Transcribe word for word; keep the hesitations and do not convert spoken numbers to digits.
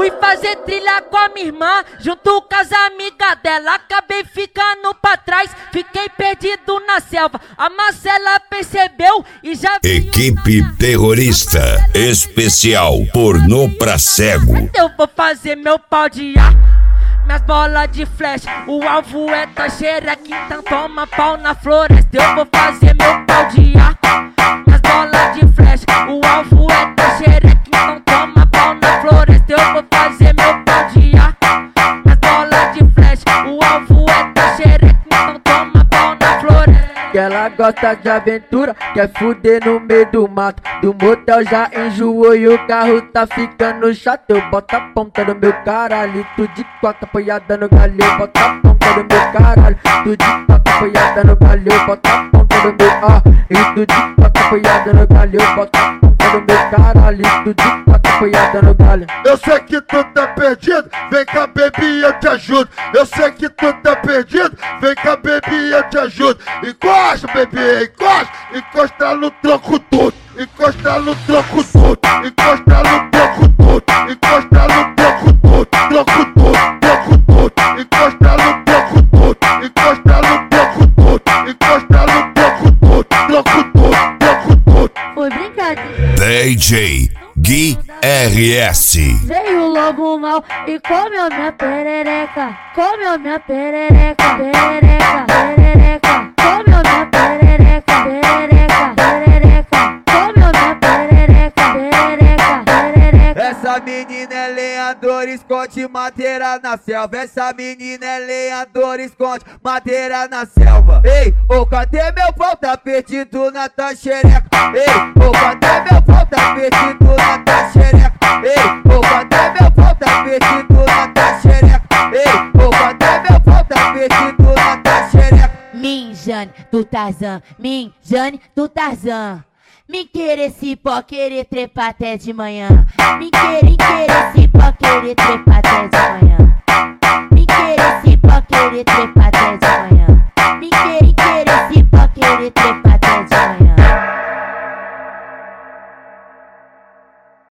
Fui fazer trilha com a minha irmã, junto com as amigas dela. Acabei ficando pra trás, fiquei perdido na selva. A Marcela percebeu e já veio. Equipe terrorista especial pornô pra cego. Eu vou fazer meu pau de ar, minhas bolas de flecha. O alvo é tua xereca, então toma pau na floresta. Eu vou fazer meu pau de ar, minhas bolas de flecha. O alvo é tua xereca, então toma pau na floresta. Eu vou fazer meu pau de ar, minhas bolas de flecha. O alvo é tua xereca, então toma pau na floresta. Que ela gosta de aventura, quer fuder no meio do mato. Do motel já enjoou e o carro tá ficando chato. Eu boto a ponta do meu caralho, tu de quatro apoiada no galho. Eu boto a ponta do meu caralho, tu de quatro apoiada no galho. Eu boto a ponta do meu ah, e tu de quatro apoiada no galho. Eu boto a ponta do meu caralho, tu de quatro apoiada no galho. Eu sei que tu tá perdido, vem cá baby eu te ajudo. Eu sei que tu tá perdido, vem cá baby eu te ajudo. Encosta baby, encosta, encosta no tronco todo. Encosta no tronco todo, encosta no tronco todo, encosta no tronco todo, tronco todo, tronco todo, encosta no tronco todo, encosta no tronco todo, encosta no tronco todo, tronco todo, tronco todo. Foi brincadeira. D J Gui R S. Veio o lobo mal e comeu minha perereca, comeu minha perereca, perereca, perereca, comeu minha perereca, perereca, perereca, comeu minha perereca, perereca, perereca. Essa menina é lenhador, esconde madeira na selva. Essa menina é lenhador, esconde madeira na selva. Ei, ô, cadê meu pau? Tá perdido na tua xereca. Ei, ô, cadê meu pau? Tá perdido na tua xereca. Ei, ô, cadê meu pau? Tá perdido na tua xereca. Ei, ô, cadê meu pau? Tá perdido na tua xereca. Minjane do Tarzan, Minjane do Tarzan. Me querer se pó, querer trepar até de manhã. Me querer, querer se pó, querer trepar até de manhã.